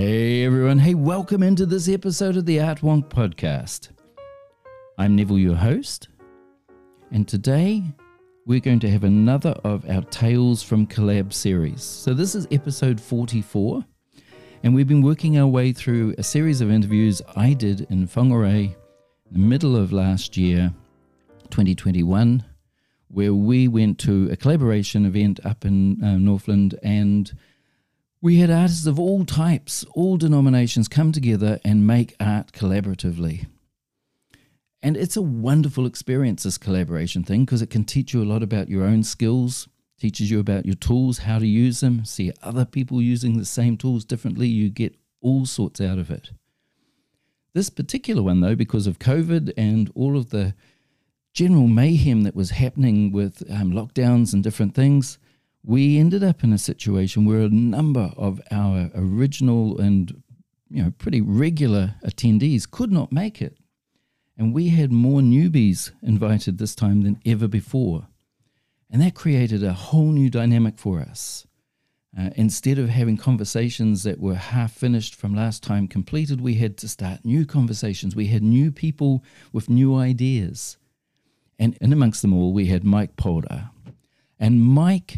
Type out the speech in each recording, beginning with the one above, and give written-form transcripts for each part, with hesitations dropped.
Hey everyone, hey, welcome into this episode of the Art Wonk podcast. I'm Neville, your host, and today we're going to have another of our Tales from Collab series. So this is episode 44, and we've been working our way through a series of interviews I did in Whangarei in the middle of last year, 2021, where we went to a collaboration event up in Northland, and we had artists of all types, all denominations come together and make art collaboratively. And it's a wonderful experience, this collaboration thing, because it can teach you a lot about your own skills, teaches you about your tools, how to use them, see other people using the same tools differently. You get all sorts out of it. This particular one, though, because of COVID and all of the general mayhem that was happening with lockdowns and different things, we ended up in a situation where a number of our original and pretty regular attendees could not make it. And we had more newbies invited this time than ever before. And that created a whole new dynamic for us. Instead of having conversations that were half finished from last time completed, we had to start new conversations. We had new people with new ideas. And in amongst them all, we had Mike Polder. And Mike's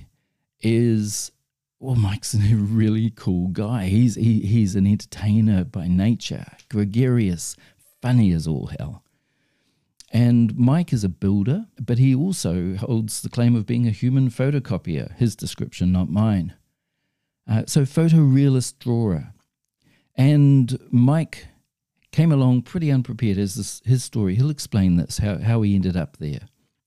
a really cool guy. He's an entertainer by nature, gregarious, funny as all hell. And Mike is a builder, but he also holds the claim of being a human photocopier, his description, not mine. So photorealist drawer. And Mike came along pretty unprepared as his story. He'll explain this, how he ended up there.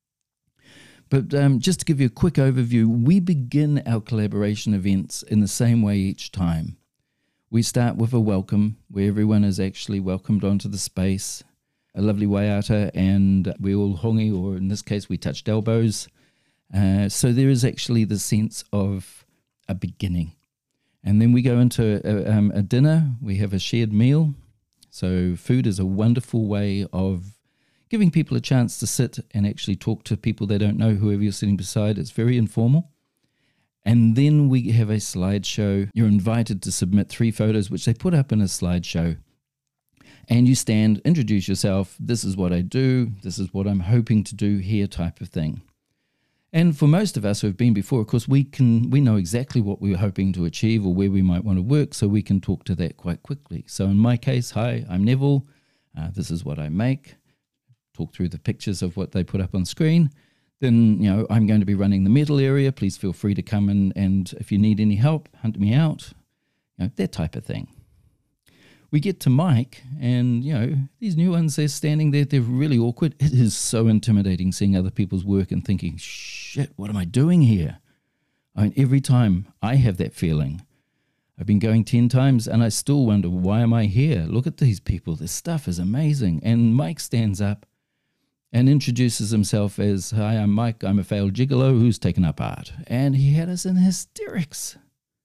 But just to give you a quick overview, we begin our collaboration events in the same way each time. We start with a welcome, where everyone is actually welcomed onto the space, a lovely waiata, and we all hongi, or in this case, we touched elbows. So there is actually the sense of a beginning. And then we go into a dinner. We have a shared meal. So food is a wonderful way of giving people a chance to sit and actually talk to people they don't know, whoever you're sitting beside. It's very informal. And then we have a slideshow. You're invited to submit 3 photos, which they put up in a slideshow. And you stand, introduce yourself, this is what I do, this is what I'm hoping to do here type of thing. And for most of us who have been before, of course, we know exactly what we were hoping to achieve or where we might want to work, so we can talk to that quite quickly. So in my case, hi, I'm Neville, this is what I make. Talk through the pictures of what they put up on screen. Then, I'm going to be running the metal area. Please feel free to come in, and if you need any help, hunt me out. That type of thing. We get to Mike, and, these new ones, they're standing there. They're really awkward. It is so intimidating seeing other people's work and thinking, shit, what am I doing here? Every time I have that feeling. I've been going 10 times, and I still wonder, why am I here? Look at these people. This stuff is amazing. And Mike stands up and introduces himself as, hi, I'm Mike, I'm a failed gigolo who's taken up art. And he had us in hysterics.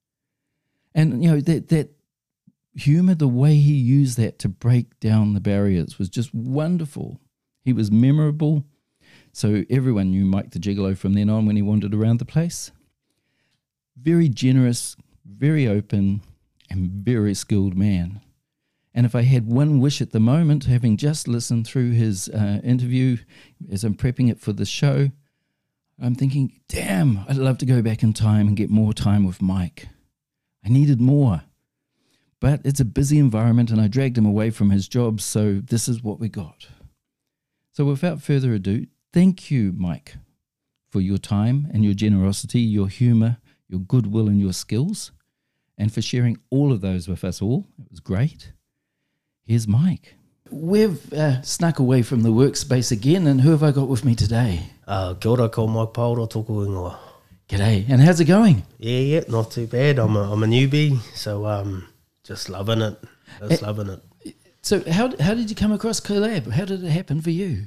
And, that humor, the way he used that to break down the barriers was just wonderful. He was memorable. So everyone knew Mike the Gigolo from then on when he wandered around the place. Very generous, very open, and very skilled man. And if I had one wish at the moment, having just listened through his interview as I'm prepping it for the show, I'm thinking, damn, I'd love to go back in time and get more time with Mike. I needed more. But it's a busy environment, and I dragged him away from his job, so this is what we got. So without further ado, thank you, Mike, for your time and your generosity, your humor, your goodwill, and your skills, and for sharing all of those with us all. It was great. Here's Mike. We've snuck away from the workspace again, and who have I got with me today? Kia ora, ko Mike Polder, tōku ingoa. G'day, and how's it going? Yeah, not too bad. I'm a newbie, so just loving it. Loving it. So how did you come across Collab? How did it happen for you?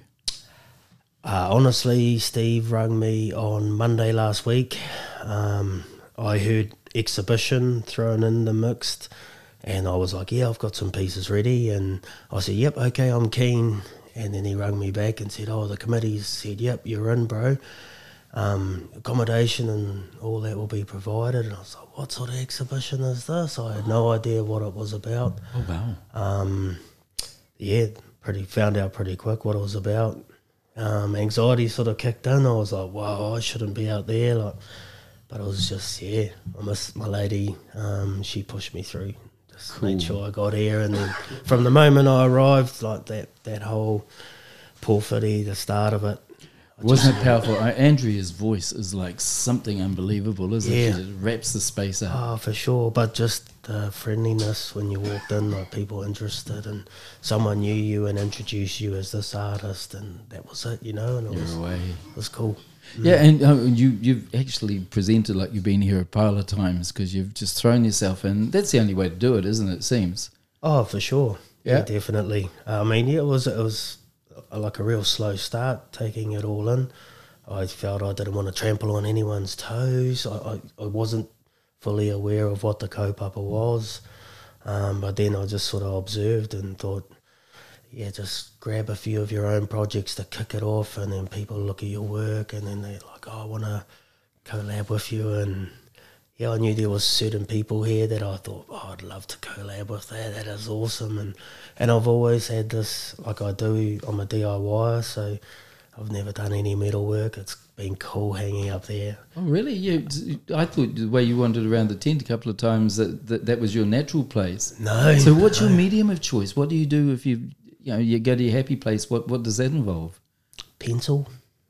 Honestly, Steve rang me on Monday last week. I heard exhibition thrown in the mixed, and I was like, yeah, I've got some pieces ready. And I said, yep, okay, I'm keen. And then he rang me back and said, the committee said, yep, you're in, bro. accommodation and all that will be provided. And I was like, what sort of exhibition is this? I had no idea what it was about. Oh, wow. Yeah, found out pretty quick what it was about. Anxiety sort of kicked in. I was like, wow, I shouldn't be out there. Like, but it was just, I miss my lady. She pushed me through. Just made sure I got here. And then from the moment I arrived, like that whole Porphyry, the start of it. Wasn't it powerful? Andrea's voice is like something unbelievable, isn't it? It wraps the space up. Oh, for sure. But just the friendliness when you walked in, like people interested, and someone knew you and introduced you as this artist, and that was it, and it was cool. Yeah, and you've actually presented like you've been here a pile of times because you've just thrown yourself in. That's the only way to do it, isn't it? It seems. Oh, for sure. Yeah, definitely. I mean, it was like a real slow start taking it all in. I felt I didn't want to trample on anyone's toes. I wasn't fully aware of what the kaupapa was, but then I just sort of observed and thought, just grab a few of your own projects to kick it off, and then people look at your work and then they're like, I want to collab with you. And I knew there was certain people here that I thought, I'd love to collab with that. That is awesome. And I've always had this, like I do, I'm a DIYer, so I've never done any metal work. It's been cool hanging up there. Oh, really? Yeah, I thought the way you wandered around the tent a couple of times that was your natural place. No. So what's your medium of choice? What do you do if you go to your happy place? What does that involve? Pencil.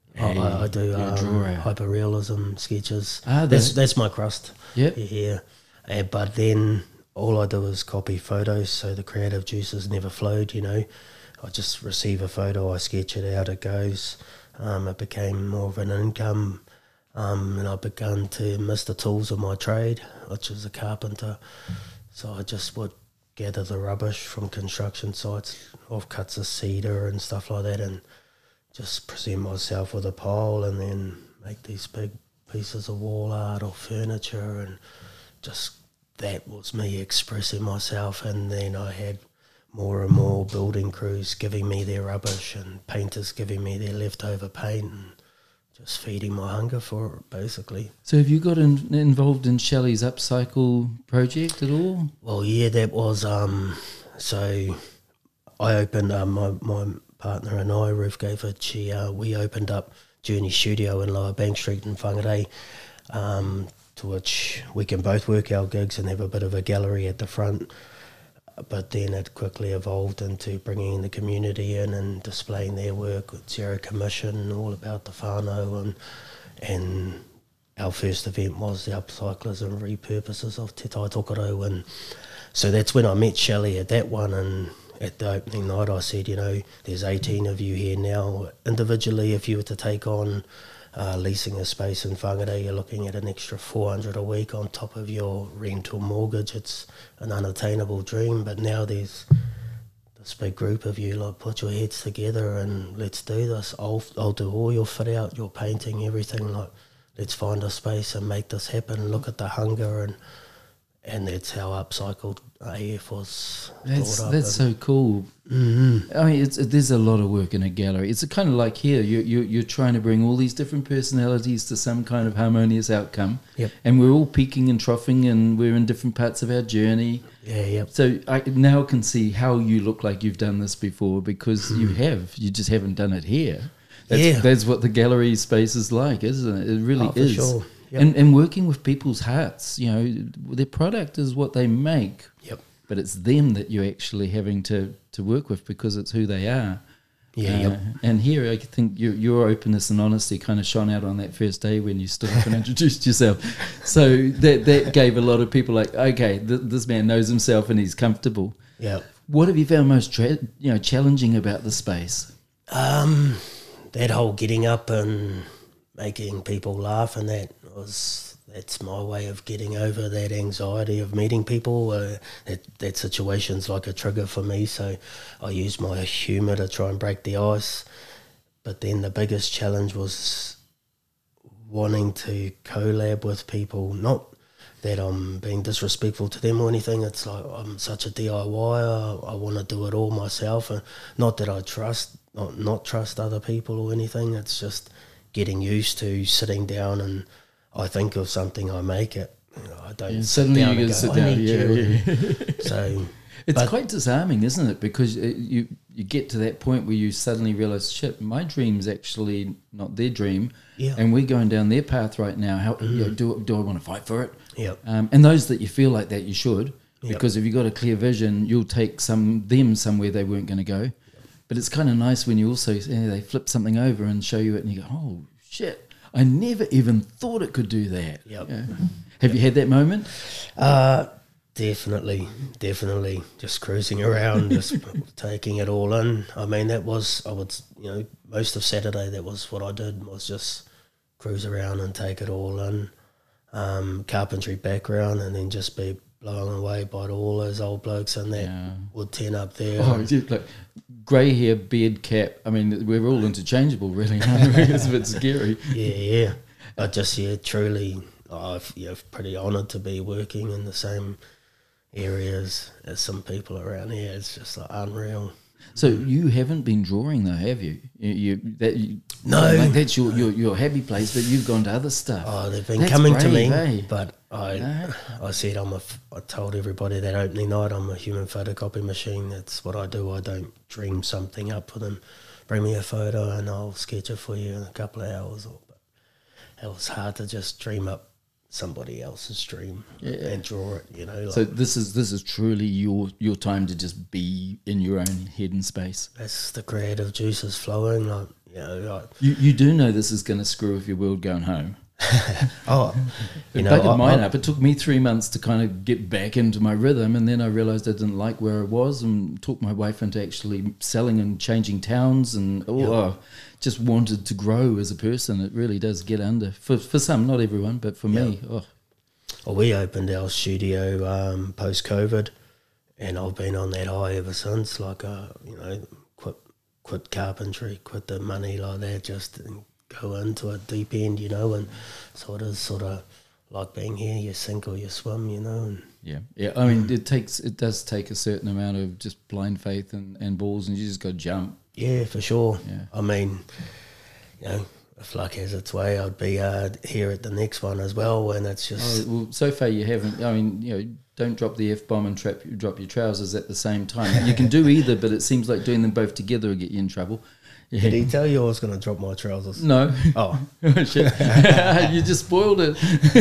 I do hyperrealism sketches. That's my crust. Yeah. But then all I do is copy photos, so the creative juices never flowed. I just receive a photo, I sketch it out, it goes. It became more of an income, and I began to miss the tools of my trade, which is a carpenter. So I just would gather the rubbish from construction sites, offcuts of cedar and stuff like that, and just present myself with a pole and then make these big pieces of wall art or furniture, and just that was me expressing myself. And then I had more and more building crews giving me their rubbish and painters giving me their leftover paint, and just feeding my hunger for it, basically. So have you got involved in Shelley's Upcycle project at all? Well, yeah, that was, so I opened, my partner and I, Ruth Gayford, we opened up Journey Studio in Lower Bank Street in Whangarei, to which we can both work our gigs and have a bit of a gallery at the front. But then it quickly evolved into bringing the community in and displaying their work with zero commission, all about the whānau, and our first event was the upcyclers and repurposers of Te Tai Tokerau. And so that's when I met Shelley at that one, and at the opening night I said, there's 18 of you here now. Individually, if you were to take on leasing a space in Whangarei, you're looking at an extra $400 a week on top of your rental mortgage. It's an unattainable dream, but now there's this big group of you, like, put your heads together and let's do this. I'll do all your fit out, your painting, everything. Like, let's find a space and make this happen. Look at the hunger, and that's how Upcycled AF was thought up. That's so cool. Mm-hmm. I mean, there's a lot of work in a gallery. It's kind of like here, you're trying to bring all these different personalities to some kind of harmonious outcome. Yep. And we're all peaking and troughing, and we're in different parts of our journey. Yeah, yep. So I now can see how you look like you've done this before, because you just haven't done it here. That's what the gallery space is like, isn't it? It really is. For sure. Yep. And working with people's hearts, their product is what they make. Yep. But it's them that you're actually having to work with, because it's who they are. Yeah. Yep. And here I think your openness and honesty kind of shone out on that first day when you stood up and introduced yourself. So that gave a lot of people like, okay, this man knows himself and he's comfortable. Yeah. What have you found most challenging about the space? That whole getting up and making people laugh, and that's my way of getting over that anxiety of meeting people. That situation's like a trigger for me, so I use my humour to try and break the ice. But then the biggest challenge was wanting to collab with people. Not that I'm being disrespectful to them or anything. It's like I'm such a DIYer. I want to do it all myself, and not that I not trust other people or anything. It's just getting used to sitting down and I think of something, I make it. I don't sit suddenly down you and can go, sit I down. need Yeah, you. yeah. So It's quite disarming, isn't it? Because you get to that point where you suddenly realise, shit, my dream's actually not their dream, and we're going down their path right now. How do I want to fight for it? Yep. And those that you feel like that, you should, because if you've got a clear vision, you'll take them somewhere they weren't going to go. But it's kind of nice when you also they flip something over and show you it, and you go, oh shit, I never even thought it could do that. Yep. Yeah. Have you had that moment? Definitely. Just cruising around, just taking it all in. I mean, most of Saturday, that was what I did, was just cruise around and take it all in. Carpentry background, and then just be blown away by all those old blokes in that wood tent up there. Oh, like grey hair, beard, cap. I mean, we're all interchangeable, really. It's a bit scary. Yeah. But just, truly, I'm pretty honoured to be working in the same areas as some people around here. It's just like unreal. So you haven't been drawing though, have you? No, like that's your happy place, but you've gone to other stuff. Oh, they've been That's coming to brave, me, eh? but I said I told everybody that opening night I'm a human photocopy machine. That's what I do. I don't dream something up for them. Bring me a photo and I'll sketch it for you in a couple of hours. But it was hard to just dream up somebody else's dream and draw it. So this is truly your time to just be in your own head and space. That's the creative juices flowing. You do know this is going to screw with your world going home. It buggered mine up. It took me 3 months to kind of get back into my rhythm, and then I realised I didn't like where I was, and talked my wife into actually selling and changing towns, and just wanted to grow as a person. It really does get under for some, not everyone, but for me. Well, we opened our studio post COVID, and I've been on that high ever since. Like quit carpentry, quit the money like that, just go into it deep end, and so it is sort of like being here, you sink or you swim, and I mean it does take a certain amount of just blind faith and balls, and you just got to jump. For sure. I mean, if luck has its way, I'd be here at the next one as well, and it's just so far you haven't. I mean, don't drop the F-bomb and drop your trousers at the same time. You can do either, but it seems like doing them both together will get you in trouble. Yeah. Did he tell you I was going to drop my trousers? No. Oh. Shit. You just spoiled it.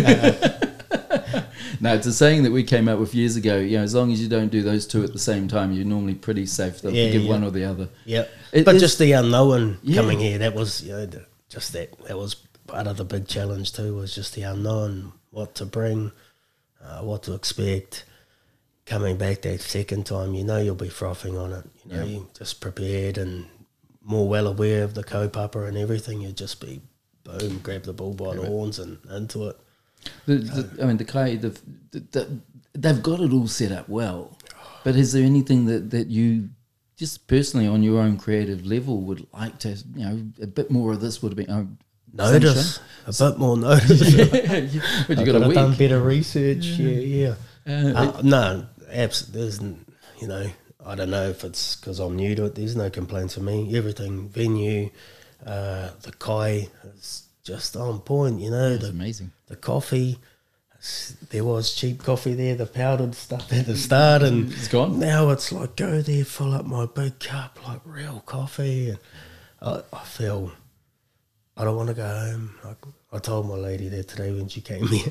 No, it's a saying that we came up with years ago. As long as you don't do those two at the same time, you're normally pretty safe. They'll forgive one or the other. Yeah. But just the unknown coming here, that was, just that was part of the big challenge too, was just the unknown, what to bring, what to expect. Coming back that second time, you'll be frothing on it. You're just prepared and more well aware of the kaupapa and everything. You'd just be, boom, grab the bull by the horns and into it. The Kai, they've got it all set up well. But is there anything that you just personally on your own creative level would like to, a bit more of this would have been... notice, a bit more notice. But you got a week. Done better research, no, absolutely, there's, I don't know if it's because I'm new to it, there's no complaints for me. Everything, venue, the kai is just on point, It's amazing. The coffee, there was cheap coffee there, the powdered stuff at the start, and it's gone. Now it's like, go there, fill up my big cup, like real coffee. And I feel I don't want to go home. I told my lady that today when she came here.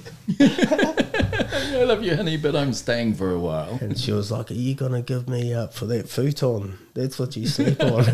I love you, honey, but I'm staying for a while. And she was like, are you going to give me up for that futon? That's what you sleep on.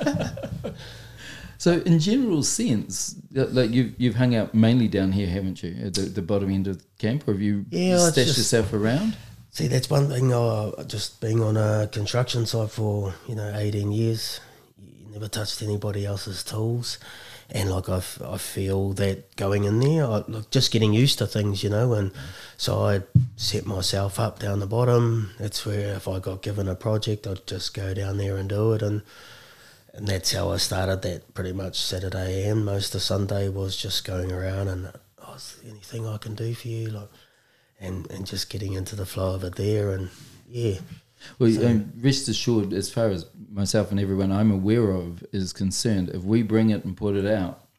So in general sense, like you've hung out mainly down here, haven't you, at the bottom end of the camp, or have you stashed yourself around? See, that's one thing, just being on a construction site for, 18 years, you never touched anybody else's tools. And like I feel that going in there, just getting used to things, and so I set myself up down the bottom. That's where if I got given a project, I'd just go down there and do it, and that's how I started that pretty much Saturday, and most of Sunday was just going around and is there anything I can do for you, and just getting into the flow of it there, and Well, rest assured, as far as myself and everyone I'm aware of is concerned, if we bring it and put it out,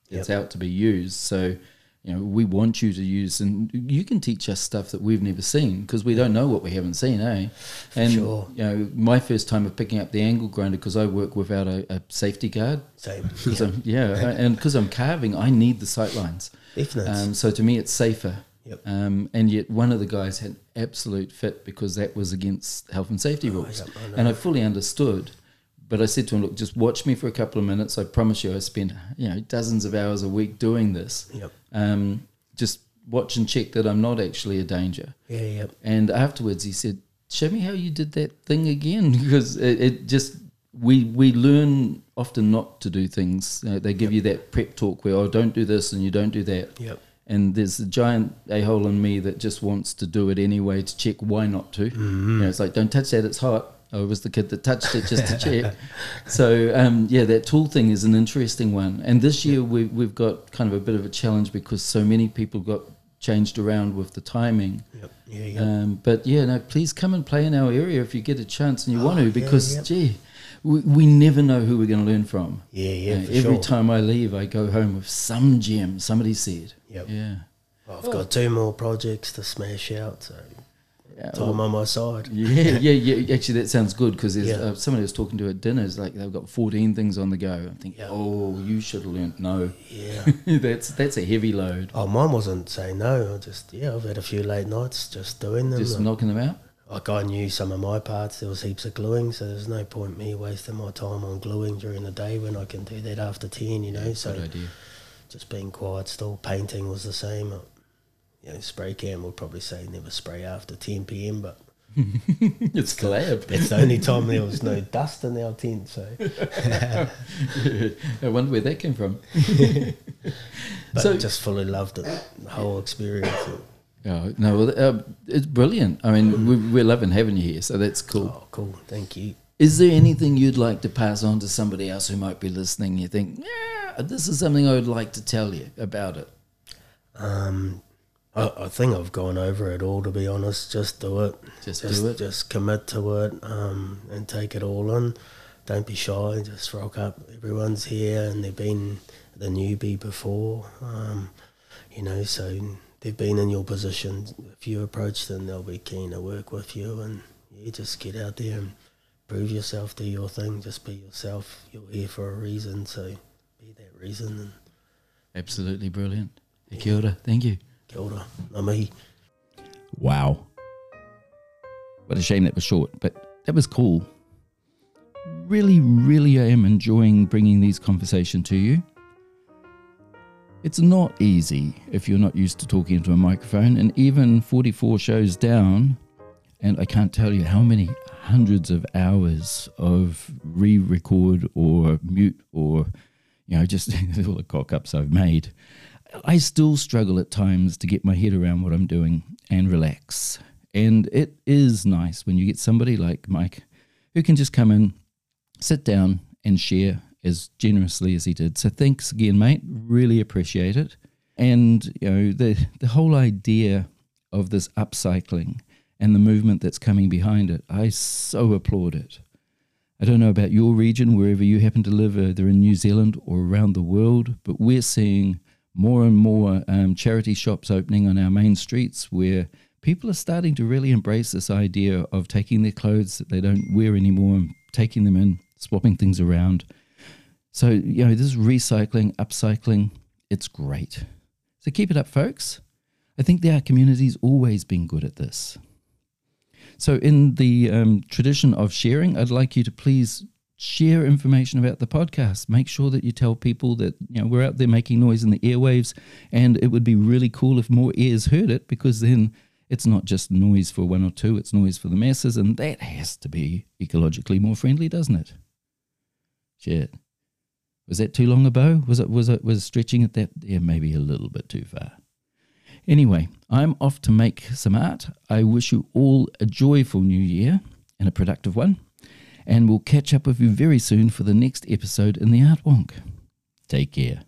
It's out to be used. So, we want you to use, and you can teach us stuff that we've never seen because we don't know what we haven't seen, eh? And, sure. My first time of picking up the angle grinder, because I work without a safety guard. Same. And because I'm carving, I need the sight lines. Definitely. So to me, it's safer. Yep. And yet one of the guys had absolute fit because that was against health and safety rules. Yep, and I fully understood. But I said to him, look, just watch me for a couple of minutes. I promise you I spend, dozens of hours a week doing this. Yep. Just watch and check that I'm not actually a danger. Yeah, yep. And afterwards he said, show me how you did that thing again. Because it just, we learn often not to do things. They give you that prep talk where, don't do this and you don't do that. Yep. And there's a giant a-hole in me that just wants to do it anyway to check why not to. Mm-hmm. It's like, don't touch that, it's hot. I was the kid that touched it just to check. So, that tool thing is an interesting one. And this year we've got kind of a bit of a challenge because so many people got changed around with the timing. Yep. Yeah, But, please come and play in our area if you get a chance and you want to because, we never know who we're going to learn from. Every time I leave, I go home with some gem, somebody said. Yep. Yeah. I've got 2 more projects to smash out, so time on my side. Yeah. Actually, that sounds good because there's somebody I was talking to at dinner is like they've got 14 things on the go. I'm thinking, you should have learnt no. Yeah. that's a heavy load. Oh, mine wasn't saying no. I've had a few late nights just doing them. Just knocking them out? Like I knew some of my parts, there was heaps of gluing, so there's no point me wasting my time on gluing during the day when I can do that after 10, so good idea. Just being quiet still. Painting was the same. Spray can would probably say never spray after 10 p.m, but it's collab. It's the only time there was no dust in our tent, so I wonder where that came from. But so, just fully loved it, the whole experience. Oh, no, it's brilliant. I mean, we're loving having you here, so that's cool. Oh, cool. Thank you. Is there anything you'd like to pass on to somebody else who might be listening? You think, this is something I would like to tell you about it? I think I've gone over it all, to be honest. Just do it. Just do it. Just commit to it and take it all in. Don't be shy. Just rock up. Everyone's here and they've been the newbie before, so they've been in your position. If you approach them, they'll be keen to work with you, and just get out there and prove yourself, do your thing, just be yourself. You're here for a reason, so be that reason. Absolutely brilliant. Kia ora. Thank you. Kia ora. Ngā mihi. Wow. What a shame that was short, but that was cool. Really, really I am enjoying bringing these conversations to you. It's not easy if you're not used to talking into a microphone, and even 44 shows down, and I can't tell you how many hundreds of hours of re-record or mute or, just all the cock-ups I've made. I still struggle at times to get my head around what I'm doing and relax. And it is nice when you get somebody like Mike who can just come in, sit down and share as generously as he did. So thanks again, mate. Really appreciate it. And, the whole idea of this upcycling and the movement that's coming behind it, I so applaud it. I don't know about your region, wherever you happen to live, either in New Zealand or around the world, but we're seeing more and more charity shops opening on our main streets where people are starting to really embrace this idea of taking their clothes that they don't wear anymore and taking them in, swapping things around. So, this recycling, upcycling, it's great. So keep it up, folks. I think our community's always been good at this. So in the tradition of sharing, I'd like you to please share information about the podcast. Make sure that you tell people that we're out there making noise in the airwaves, and it would be really cool if more ears heard it, because then it's not just noise for one or two, it's noise for the masses, and that has to be ecologically more friendly, doesn't it? Shit. Was that too long a bow? Was stretching it that? Yeah, maybe a little bit too far. Anyway, I'm off to make some art. I wish you all a joyful new year and a productive one. And we'll catch up with you very soon for the next episode in the Art Wonk. Take care.